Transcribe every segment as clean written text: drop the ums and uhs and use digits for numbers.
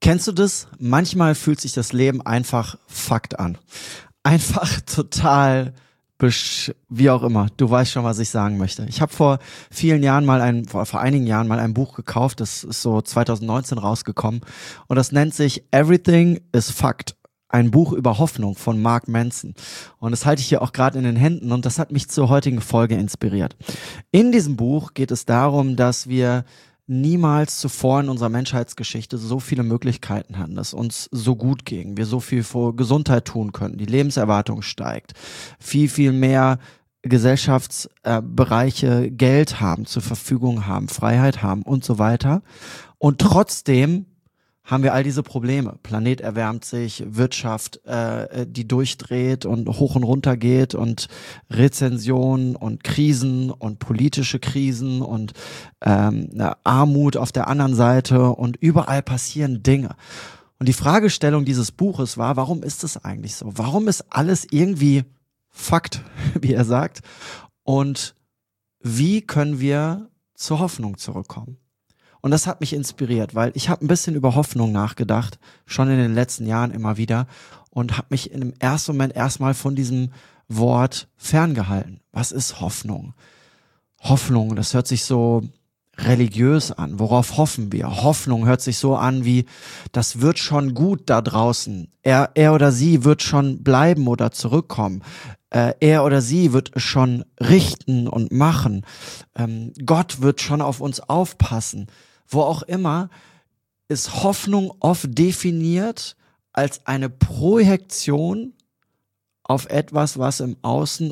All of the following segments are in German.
Kennst du das? Manchmal fühlt sich das Leben einfach Fakt an. Einfach total, wie auch immer. Du weißt schon, was ich sagen möchte. Ich habe vor einigen Jahren mal ein Buch gekauft, das ist so 2019 rausgekommen und das nennt sich Everything is Fact. Ein Buch über Hoffnung von Mark Manson. Und das halte ich hier auch gerade in den Händen und das hat mich zur heutigen Folge inspiriert. In diesem Buch geht es darum, dass wir niemals zuvor in unserer Menschheitsgeschichte so viele Möglichkeiten hatten, dass uns so gut ging, wir so viel für Gesundheit tun können, die Lebenserwartung steigt, viel mehr Gesellschaftsbereiche Geld haben, zur Verfügung haben, Freiheit haben und so weiter. Und trotzdem haben wir all diese Probleme. Planet erwärmt sich, Wirtschaft, die durchdreht und hoch und runter geht und Rezensionen und Krisen und politische Krisen und Armut auf der anderen Seite und überall passieren Dinge. Und die Fragestellung dieses Buches war, warum ist es eigentlich so? Warum ist alles irgendwie Fakt, wie er sagt? Und wie können wir zur Hoffnung zurückkommen? Und das hat mich inspiriert, weil ich habe ein bisschen über Hoffnung nachgedacht, schon in den letzten Jahren immer wieder und habe mich in dem ersten Moment erstmal von diesem Wort ferngehalten. Was ist Hoffnung? Hoffnung, das hört sich so religiös an. Worauf hoffen wir? Hoffnung hört sich so an wie, das wird schon gut da draußen. Er oder sie wird schon bleiben oder zurückkommen. Er oder sie wird es schon richten und machen. Gott wird schon auf uns aufpassen. Wo auch immer, ist Hoffnung oft definiert als eine Projektion auf etwas, was im Außen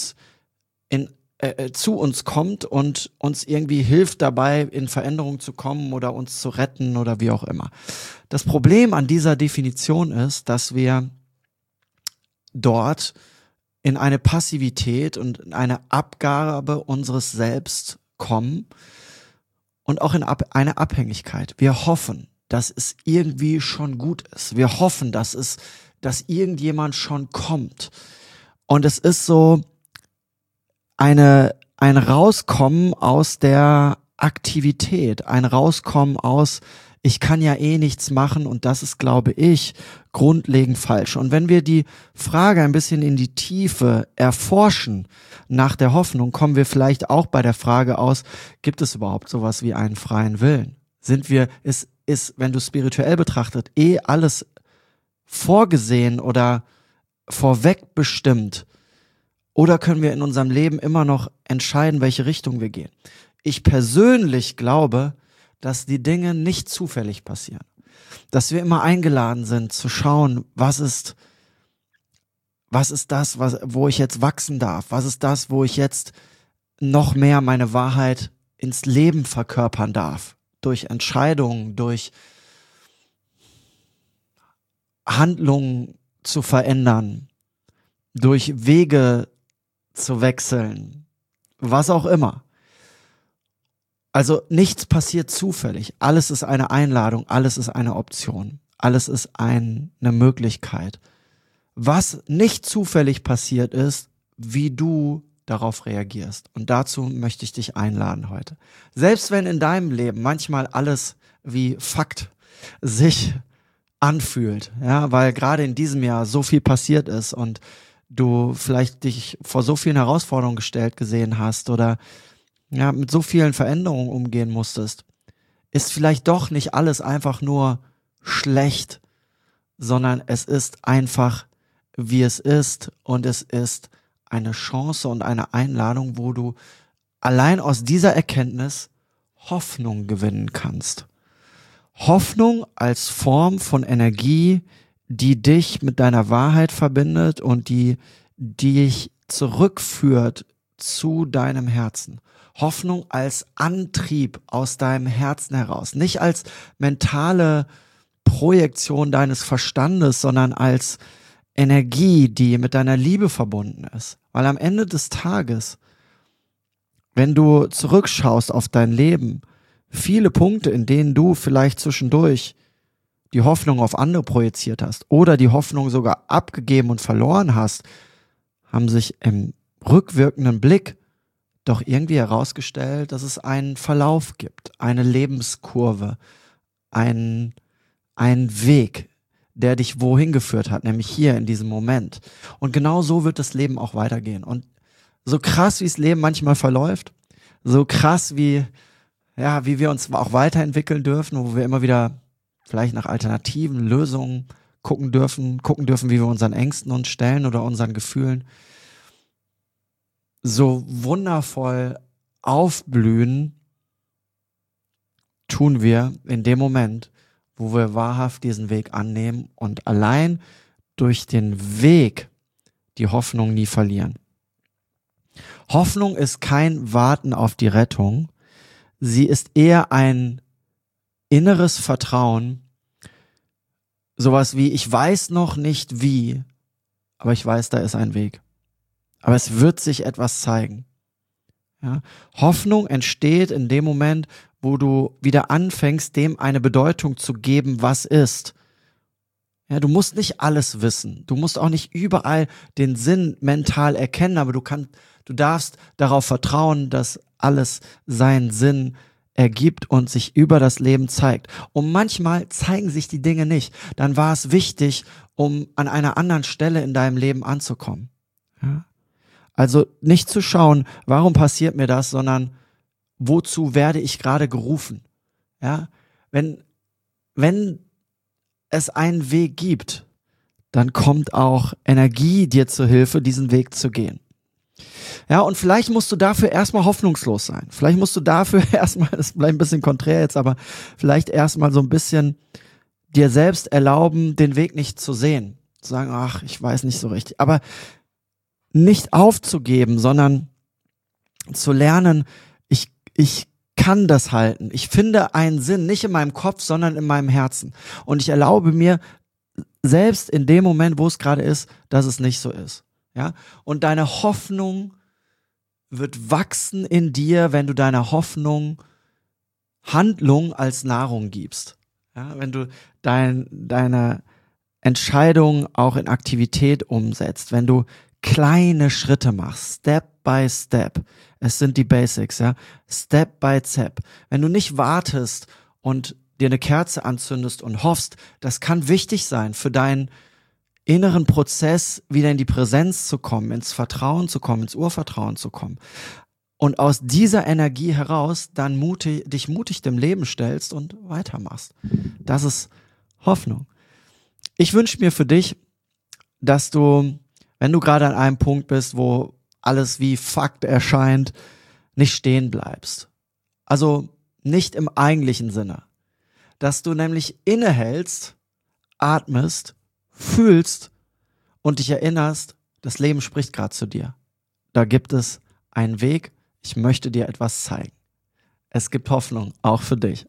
zu uns kommt und uns irgendwie hilft dabei, in Veränderung zu kommen oder uns zu retten oder wie auch immer. Das Problem an dieser Definition ist, dass wir dort in eine Passivität und in eine Abgabe unseres Selbst kommen und auch in eine Abhängigkeit. Wir hoffen, dass es irgendwie schon gut ist. Wir hoffen, dass irgendjemand schon kommt. Und es ist so ein Rauskommen aus der Aktivität, ein Rauskommen aus, ich kann ja eh nichts machen und das ist, glaube ich, grundlegend falsch. Und wenn wir die Frage ein bisschen in die Tiefe erforschen nach der Hoffnung, kommen wir vielleicht auch bei der Frage aus, gibt es überhaupt sowas wie einen freien Willen? Ist, wenn du spirituell betrachtet, alles vorgesehen oder vorwegbestimmt? Oder können wir in unserem Leben immer noch entscheiden, welche Richtung wir gehen? Ich persönlich glaube, dass die Dinge nicht zufällig passieren. Dass wir immer eingeladen sind zu schauen, was ist das, wo ich jetzt wachsen darf? Was ist das, wo ich jetzt noch mehr meine Wahrheit ins Leben verkörpern darf? Durch Entscheidungen, durch Handlungen zu verändern, durch Wege zu wechseln, was auch immer. Also nichts passiert zufällig. Alles ist eine Einladung, alles ist eine Option, alles ist eine Möglichkeit. Was nicht zufällig passiert ist, wie du darauf reagierst. Und dazu möchte ich dich einladen heute. Selbst wenn in deinem Leben manchmal alles wie Fakt sich anfühlt, ja, weil gerade in diesem Jahr so viel passiert ist und du vielleicht dich vor so vielen Herausforderungen gestellt gesehen hast oder ja, mit so vielen Veränderungen umgehen musstest, ist vielleicht doch nicht alles einfach nur schlecht, sondern es ist einfach, wie es ist und es ist eine Chance und eine Einladung, wo du allein aus dieser Erkenntnis Hoffnung gewinnen kannst. Hoffnung als Form von Energie, die dich mit deiner Wahrheit verbindet und die dich zurückführt zu deinem Herzen. Hoffnung als Antrieb aus deinem Herzen heraus. Nicht als mentale Projektion deines Verstandes, sondern als Energie, die mit deiner Liebe verbunden ist. Weil am Ende des Tages, wenn du zurückschaust auf dein Leben, viele Punkte, in denen du vielleicht zwischendurch die Hoffnung auf andere projiziert hast oder die Hoffnung sogar abgegeben und verloren hast, haben sich im rückwirkenden Blick doch irgendwie herausgestellt, dass es einen Verlauf gibt, eine Lebenskurve, eine einen Weg, der dich wohin geführt hat, nämlich hier in diesem Moment. Und genau so wird das Leben auch weitergehen. Und so krass, wie das Leben manchmal verläuft, so krass, wie wir uns auch weiterentwickeln dürfen, wo wir immer wieder vielleicht nach alternativen Lösungen gucken dürfen, wie wir unseren Ängsten uns stellen oder unseren Gefühlen, so wundervoll aufblühen, tun wir in dem Moment, wo wir wahrhaft diesen Weg annehmen und allein durch den Weg die Hoffnung nie verlieren. Hoffnung ist kein Warten auf die Rettung. Sie ist eher ein inneres Vertrauen, sowas wie, ich weiß noch nicht wie, aber ich weiß, da ist ein Weg. Aber es wird sich etwas zeigen. Ja? Hoffnung entsteht in dem Moment, wo du wieder anfängst, dem eine Bedeutung zu geben, was ist. Ja, du musst nicht alles wissen. Du musst auch nicht überall den Sinn mental erkennen, aber du darfst darauf vertrauen, dass alles seinen Sinn ergibt und sich über das Leben zeigt. Und manchmal zeigen sich die Dinge nicht. Dann war es wichtig, um an einer anderen Stelle in deinem Leben anzukommen. Ja? Also nicht zu schauen, warum passiert mir das, sondern wozu werde ich gerade gerufen? Ja? Wenn es einen Weg gibt, dann kommt auch Energie dir zur Hilfe, diesen Weg zu gehen. Ja, und vielleicht musst du dafür erstmal hoffnungslos sein. Vielleicht musst du dafür erstmal, das bleibt ein bisschen konträr jetzt, aber vielleicht erstmal so ein bisschen dir selbst erlauben, den Weg nicht zu sehen. Zu sagen, ach, ich weiß nicht so richtig. Aber nicht aufzugeben, sondern zu lernen, ich kann das halten. Ich finde einen Sinn, nicht in meinem Kopf, sondern in meinem Herzen. Und ich erlaube mir, selbst in dem Moment, wo es gerade ist, dass es nicht so ist. Ja? Und deine Hoffnung wird wachsen in dir, wenn du deiner Hoffnung Handlung als Nahrung gibst. Ja? Wenn du deine Entscheidung auch in Aktivität umsetzt, wenn du kleine Schritte machst, Step by Step. Es sind die Basics, ja. Step by Step. Wenn du nicht wartest und dir eine Kerze anzündest und hoffst, das kann wichtig sein für deinen inneren Prozess, wieder in die Präsenz zu kommen, ins Vertrauen zu kommen, ins Urvertrauen zu kommen. Und aus dieser Energie heraus dann dich mutig dem Leben stellst und weitermachst. Das ist Hoffnung. Ich wünsche mir für dich, dass du, wenn du gerade an einem Punkt bist, wo alles wie Fakt erscheint, nicht stehen bleibst. Also nicht im eigentlichen Sinne. Dass du nämlich innehältst, atmest, fühlst und dich erinnerst, das Leben spricht gerade zu dir. Da gibt es einen Weg, ich möchte dir etwas zeigen. Es gibt Hoffnung, auch für dich.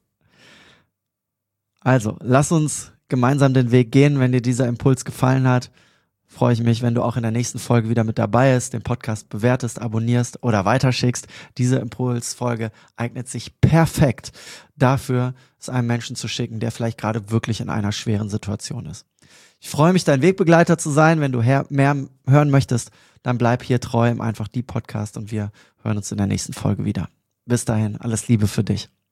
Also, lass uns gemeinsam den Weg gehen. Wenn dir dieser Impuls gefallen hat, freue ich mich, wenn du auch in der nächsten Folge wieder mit dabei bist, den Podcast bewertest, abonnierst oder weiterschickst. Diese Impulsfolge eignet sich perfekt dafür, es einem Menschen zu schicken, der vielleicht gerade wirklich in einer schweren Situation ist. Ich freue mich, dein Wegbegleiter zu sein. Wenn du mehr hören möchtest, dann bleib hier treu im Einfach die Podcast und wir hören uns in der nächsten Folge wieder. Bis dahin, alles Liebe für dich.